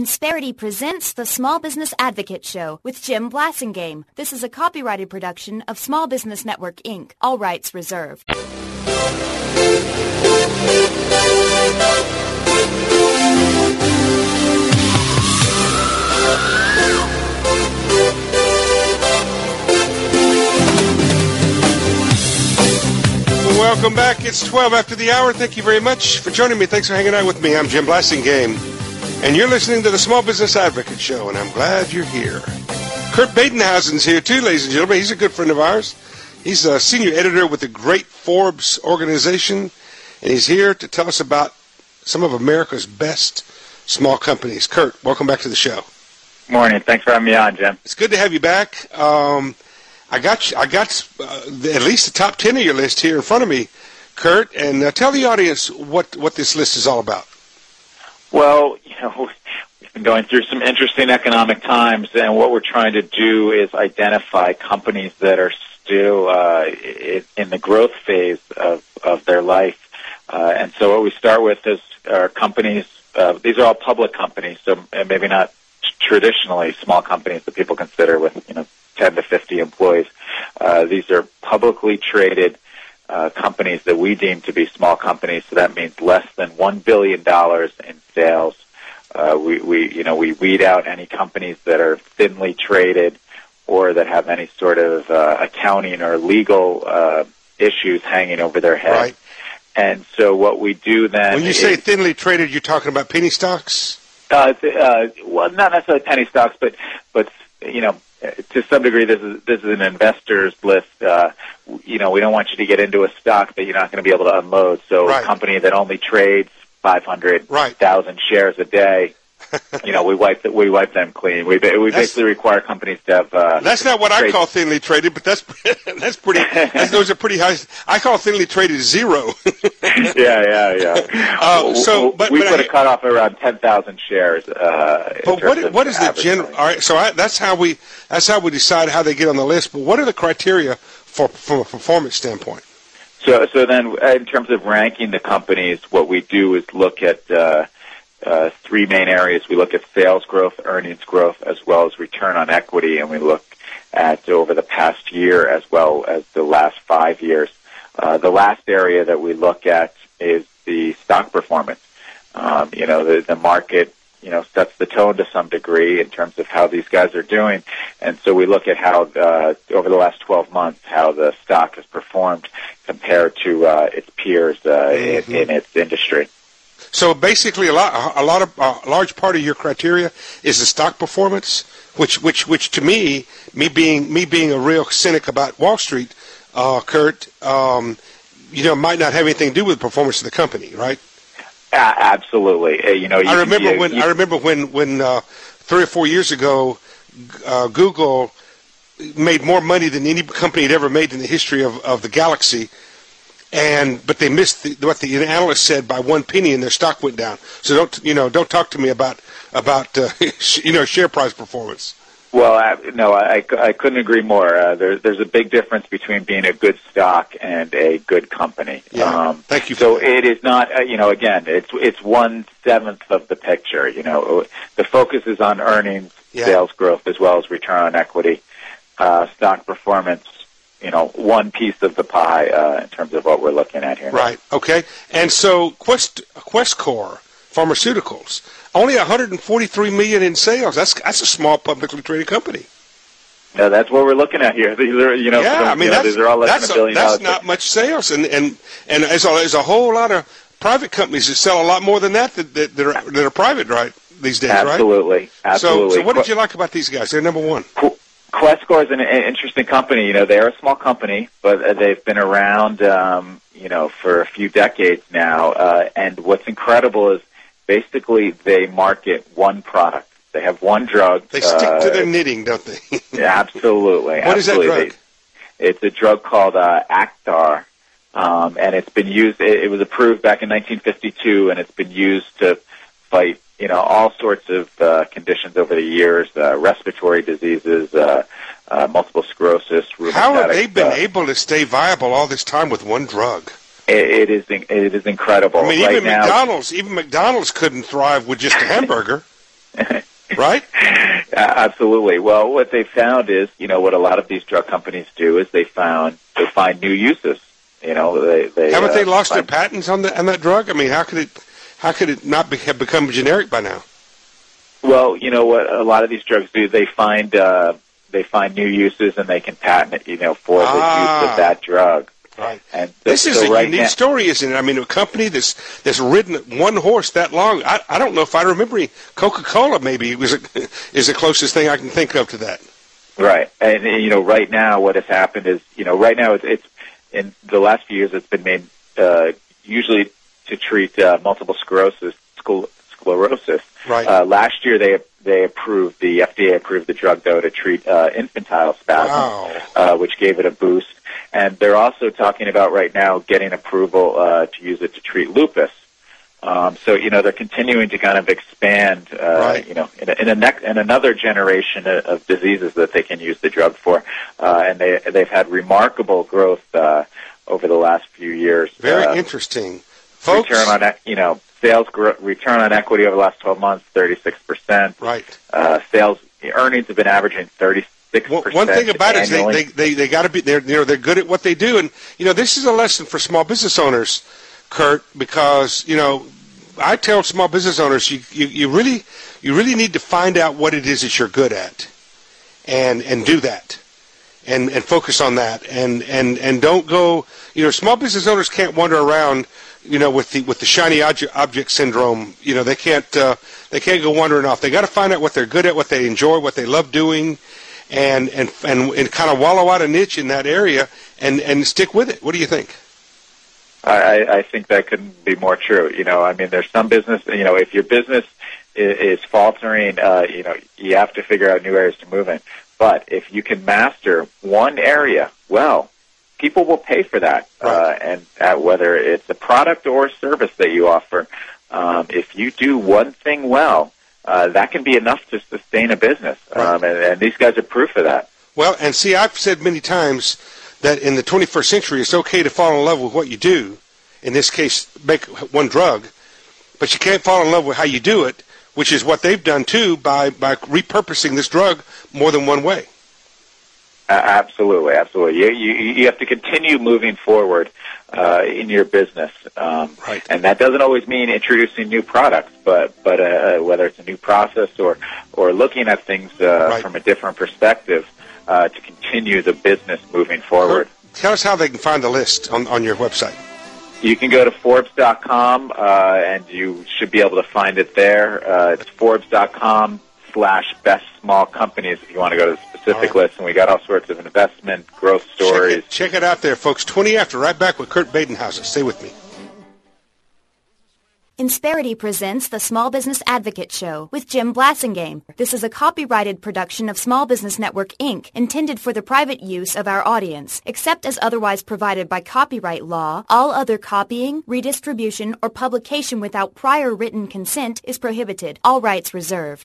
Insperity presents the Small Business Advocate Show with Jim Blasingame. This is a copyrighted production of Small Business Network, Inc. All rights reserved. Welcome back. It's 12 after the hour. Thank you very much for joining me. Thanks for hanging out with me. I'm Jim Blasingame, and you're listening to the Small Business Advocate Show, and I'm glad you're here. Kurt Badenhausen's here, too, ladies and gentlemen. He's a good friend of ours. He's a senior editor with the great Forbes organization, and he's here to tell us about some of America's best small companies. Kurt, welcome back to the show. Morning. Thanks for having me on, Jim. It's good to have you back. I got at least the top 10 of your list here in front of me, Kurt, and tell the audience what this list is all about. Well, we've been going through some interesting economic times, and what we're trying to do is identify companies that are still in the growth phase of their life. And so what we start with is our companies. These are all public companies, so maybe not traditionally small companies that people consider with 10 to 50 employees. These are publicly traded companies that we deem to be small companies, so that means less than $1 billion in sales. We weed out any companies that are thinly traded or that have any sort of accounting or legal issues hanging over their head. Right. And so what we do then... When you say thinly traded, you're talking about penny stocks? Well, not necessarily penny stocks, but to some degree, this is an investor's list. We don't want you to get into a stock that you're not going to be able to unload. So right. A company that only trades 500,000 right. shares a day, we wipe them clean. We basically require companies to have. That's not what I call thinly traded, but that's pretty. Those are pretty high. I call thinly traded zero. Yeah. We put a cutoff around 10,000 shares. But what is the general? All right, so that's how we decide how they get on the list. But what are the criteria from a performance standpoint? So then, in terms of ranking the companies, what we do is look at three main areas. We look at sales growth, earnings growth, as well as return on equity, and we look at over the past year as well as the last 5 years. The last area that we look at is the stock performance. The market, sets the tone to some degree in terms of how these guys are doing. And so we look at how, over the last 12 months, how the stock has performed compared to its peers in its industry. So basically, a large part of your criteria is the stock performance, which to me being a real cynic about Wall Street, Kurt, might not have anything to do with the performance of the company, right? Absolutely. I remember when 3 or 4 years ago, Google made more money than any company had ever made in the history of the galaxy. But they missed what the analyst said by 1 penny, and their stock went down. So don't talk to me about share price performance. Well, I couldn't agree more. There's a big difference between being a good stock and a good company. Yeah. Thank you. So it is not. Again, it's 1/7 of the picture. The focus is on earnings, sales growth, as well as return on equity, stock performance. One piece of the pie in terms of what we're looking at here. Right. Okay. And so Questcor Pharmaceuticals, only $143 million in sales. That's a small publicly traded company. No, that's what we're looking at here. These are, these are all less than $1 billion. That's not much sales, and there's a whole lot of private companies that sell a lot more than that are private right these days. Absolutely. Right? So what did you like about these guys? They're number one. Questcor is an interesting company. They're a small company, but they've been around, for a few decades now. And what's incredible is basically they market one product. They have one drug. They stick to their knitting, don't they? Absolutely. What is that drug? It's a drug called Acthar, and it's been used. It was approved back in 1952, and it's been used to fight all sorts of conditions over the years, respiratory diseases, multiple sclerosis, rheumatoid. How have they been able to stay viable all this time with one drug? It is incredible. I mean, even McDonald's couldn't thrive with just a hamburger. Right? Absolutely. Well, what they found is, what a lot of these drug companies do is they find new uses. Haven't they lost their patents on that drug? I mean, how could it not have become generic by now? Well, what a lot of these drugs do, they find new uses and they can patent it, for the use of that drug. Right. And this is a unique story, isn't it? I mean, a company that's ridden one horse that long. I don't know if I remember. Coca-Cola maybe is the closest thing I can think of to that. Right. And right now what has happened is, right now it's in the last few years it's been made usually to treat multiple sclerosis. Right. Last year the FDA approved the drug though to treat infantile spasm, which gave it a boost. And they're also talking about right now getting approval to use it to treat lupus. So they're continuing to kind of expand, in another generation of diseases that they can use the drug for, and they've had remarkable growth over the last few years. Very interesting, folks. Return on equity over the last 12 months, 36%. Right. Sales earnings have been averaging 36%. One thing about annually. it is they got to be they're good at what they do, and this is a lesson for small business owners, Kurt, because I tell small business owners you really need to find out what it is that you're good at, and do that, and focus on that, and don't go. Small business owners can't wander around with the shiny object syndrome. They can't go wandering off. They got to find out what they're good at, what they enjoy, what they love doing. And kind of wallow out a niche in that area and stick with it. What do you think? I think that couldn't be more true. There's some business, if your business is faltering, you have to figure out new areas to move in. But if you can master one area well, people will pay for that. Right. And whether it's a product or a service that you offer, if you do one thing well, that can be enough to sustain a business, right. And these guys are proof of that. Well, and see, I've said many times that in the 21st century, it's okay to fall in love with what you do. In this case, make one drug, but you can't fall in love with how you do it, which is what they've done too by repurposing this drug more than one way. Absolutely. You have to continue moving forward in your business, right. And that doesn't always mean introducing new products, but whether it's a new process or looking at things right. from a different perspective to continue the business moving forward. Tell us how they can find the list on your website. You can go to Forbes.com, and you should be able to find it there. It's Forbes.com/best small companies if you want to go to the specific list. And we got all sorts of investment, growth stories. Check it out there, folks. 20 after, right back with Kurt Badenhausen. Stay with me. Insperity presents the Small Business Advocate Show with Jim Blasingame. This is a copyrighted production of Small Business Network, Inc., intended for the private use of our audience. Except as otherwise provided by copyright law, all other copying, redistribution, or publication without prior written consent is prohibited. All rights reserved.